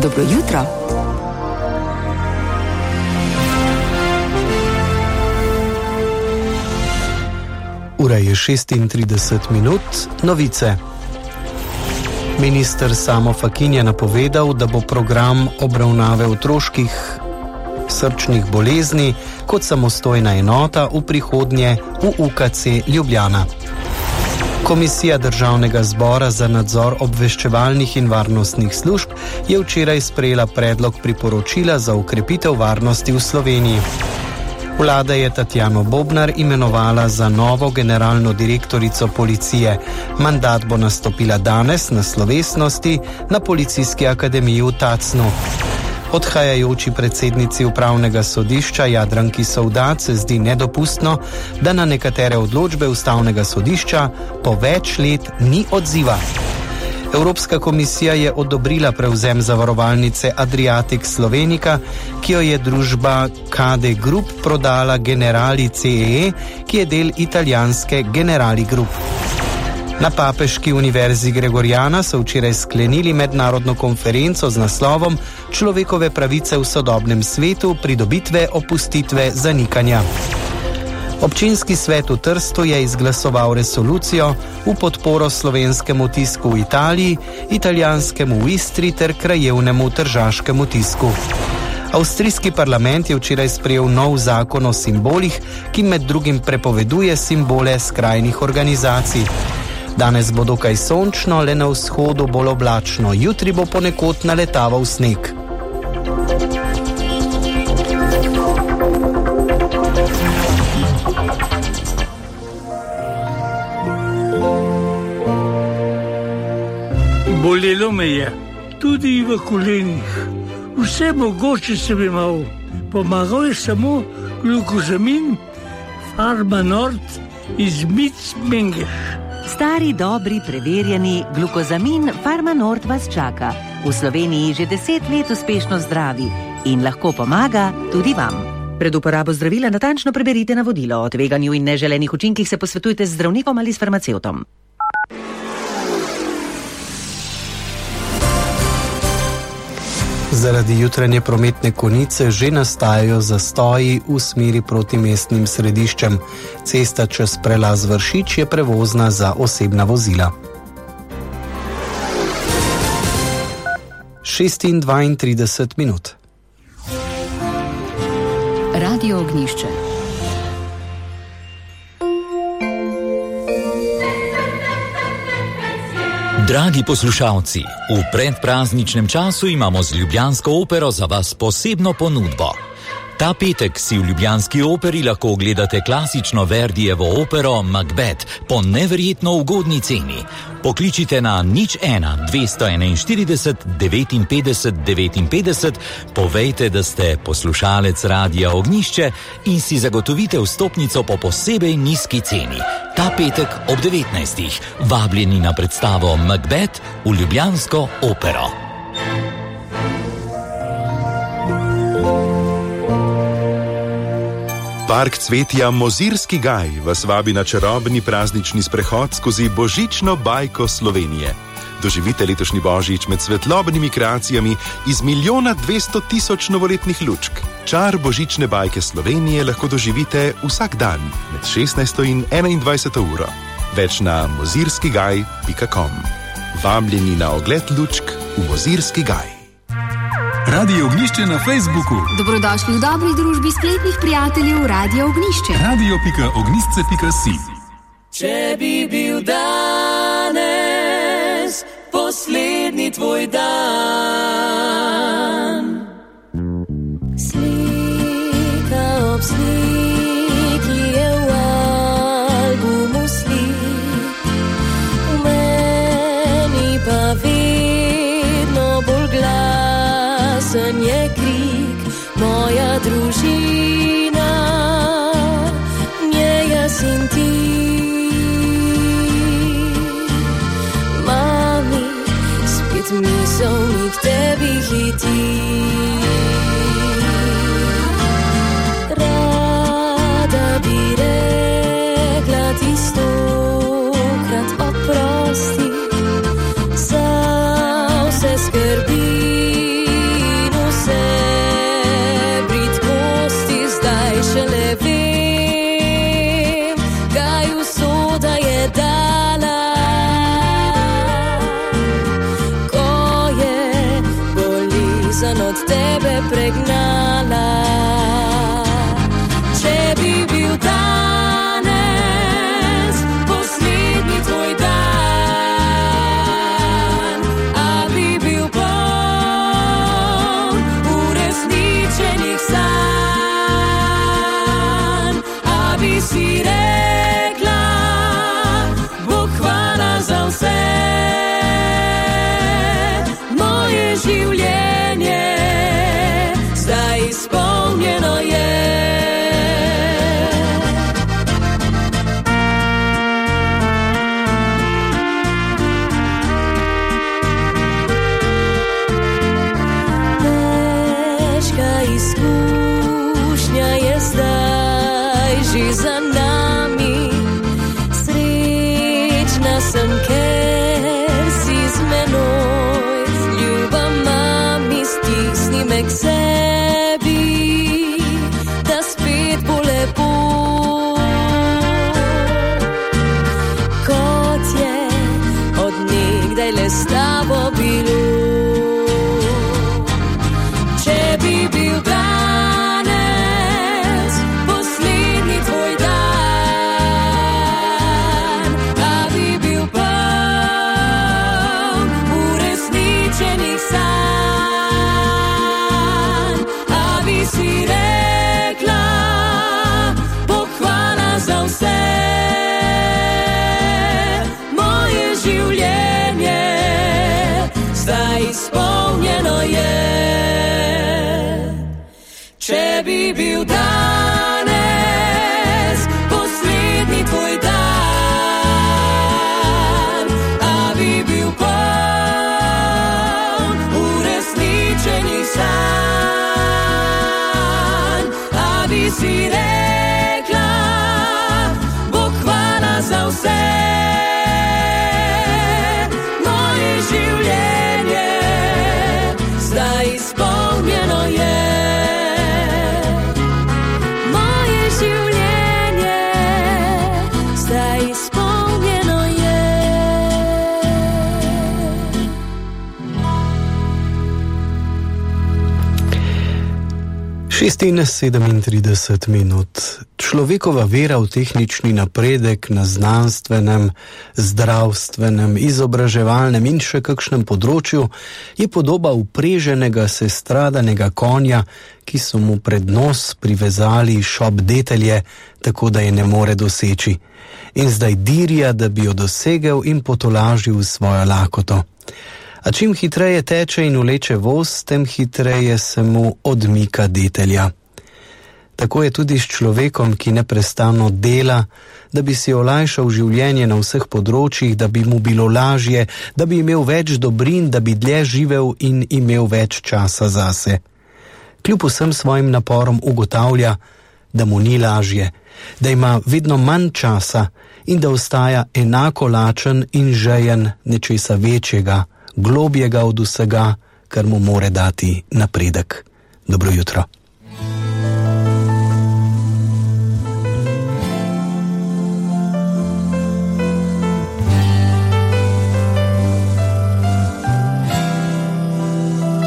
Dobro jutro. Ura je 36 minut, novice. Minister Samo Fakin je napovedal, da bo program obravnave otroških srčnih bolezni kot samostojna enota v prihodnje v UKC Ljubljana. Komisija Državnega zbora za nadzor obveščevalnih in varnostnih služb je včeraj sprejela predlog priporočila za okrepitev varnosti v Sloveniji. Vlada je Tatjano Bobnar imenovala za novo generalno direktorico policije. Mandat bo nastopila danes na slovesnosti na Policijski akademiji v Tacnu. Odhajajoči predsednici upravnega sodišča Jadranki Sovdat se zdi nedopustno, da na nekatere odločbe ustavnega sodišča po več let ni odziva. Evropska komisija je odobrila prevzem zavarovalnice Adriatic Slovenica, ki jo je družba KD Group prodala Generali CEE, ki je del italijanske Generali Group. Na Papeški univerzi Gregoriana so včeraj sklenili mednarodno konferenco z naslovom Človekove pravice v sodobnem svetu, pridobitve, opustitve, zanikanja. Občinski svet v Trstu je izglasoval resolucijo v podporo slovenskemu tisku v Italiji, italijanskemu v Istri ter krajevnemu tržaškemu tisku. Avstrijski parlament je včeraj sprejel nov zakon o simbolih, ki med drugim prepoveduje simbole skrajnih organizacij. Danes bo dokaj sončno, le na vzhodu bolj oblačno, jutri bo ponekod naletaval sneg. Bolelo me je, tudi v kolenih. Vse mogoče sem imel. Pomagal je samo glukozamin, Farmanort iz Micmengeš. Stari, dobri, preverjeni glukozamin Farmanort vas čaka. V Sloveniji že 10 let uspešno zdravi in lahko pomaga tudi vam. Pred uporabo zdravila natančno preberite navodilo. O tveganju in neželenih učinkih se posvetujte z zdravnikom ali s farmacevtom. Zaradi jutranje prometne konice že nastajajo zastoji v smeri proti mestnim središčem. Cesta čez prelaz Vršič je prevozna za osebna vozila. 6:32 minut. Radio Ognjišče. Dragi poslušalci, v predprazničnem času imamo z ljubljansko opero za vas posebno ponudbo. Ta petek si v ljubljanski operi lahko ogledate klasično Verdijevo opero Macbeth po neverjetno ugodni ceni. Pokličite na 01 241 59 59, povejte, da ste poslušalec Radia Ognjišče in si zagotovite vstopnico po posebej nizki ceni. Ta petek ob 19. vabljeni na predstavo Macbeth v ljubljansko opero. Park cvetja Mozirski gaj vas vabi na čarobni praznični sprehod skozi božično bajko Slovenije. Doživite letošnji božič med svetlobnimi kreacijami iz 1 200 000 novoletnih lučk. Čar božične bajke Slovenije lahko doživite vsak dan med 16. in 21. uro. Več na mozirskigaj.com. Vabljeni na ogled lučk v Mozirski gaj. Radio Ognjišče na Facebooku. Dobrodošli v dobri družbi spletnih prijateljev Radio Ognjišče. radio.ognjišče.si. Če bi bil danes poslednji tvoj dan, slika ob sliki je v albumu slik, v meni pa vedno bolj glasen je krik. Moja družina, nje jaz in ti. Misel sem od tebe pregnala. Če bi bil danes poslednji tvoj dan, a bi bil poln uresničenih sanj, a bi si rekla, Bog hvala za vse. Moje življenje zdaj izpolnjeno je. Težka izkušnja je zdaj že za nami. Srečna sem, ker si z menoj. Ljuba mami, stisni me k sebi, da spet bo lepo, kot je od nekdaj le s tabo bilo. Če bi bil danes poslednji tvoj dan, a bi bil poln uresničenih sanj, a bi si rekla, Bog hvala za vse. Moje življenje zdaj izpolnjeno je. Če bi bil danes poslednji tvoj dan, a bi bil poln uresničenih sanj, a bi si rekla, Bog hvala za vse. Moje življenje zdaj izpolnjeno je. Moje življenje zdaj izpolnjeno je. 36 minut. Človekova vera v tehnični napredek na znanstvenem, zdravstvenem, izobraževalnem in še kakšnem področju je podoba upreženega sestradanega konja, ki so mu pred nos privezali šopdetelje, tako da je ne more doseči. In zdaj dirja, da bi jo dosegel in potolažil svojo lakoto. A čim hitreje teče in vleče voz, tem hitreje se mu odmika detelja. Tako je tudi s človekom, ki neprestano dela, da bi si olajšal življenje na vseh področjih, da bi mu bilo lažje, da bi imel več dobrin, da bi dlje živel in imel več časa zase. Kljub vsem svojim naporom ugotavlja, da mu ni lažje, da ima vedno manj časa in da ostaja enako lačen in žejen nečesa večjega, globjega od vsega, kar mu more dati napredek. Dobro jutro.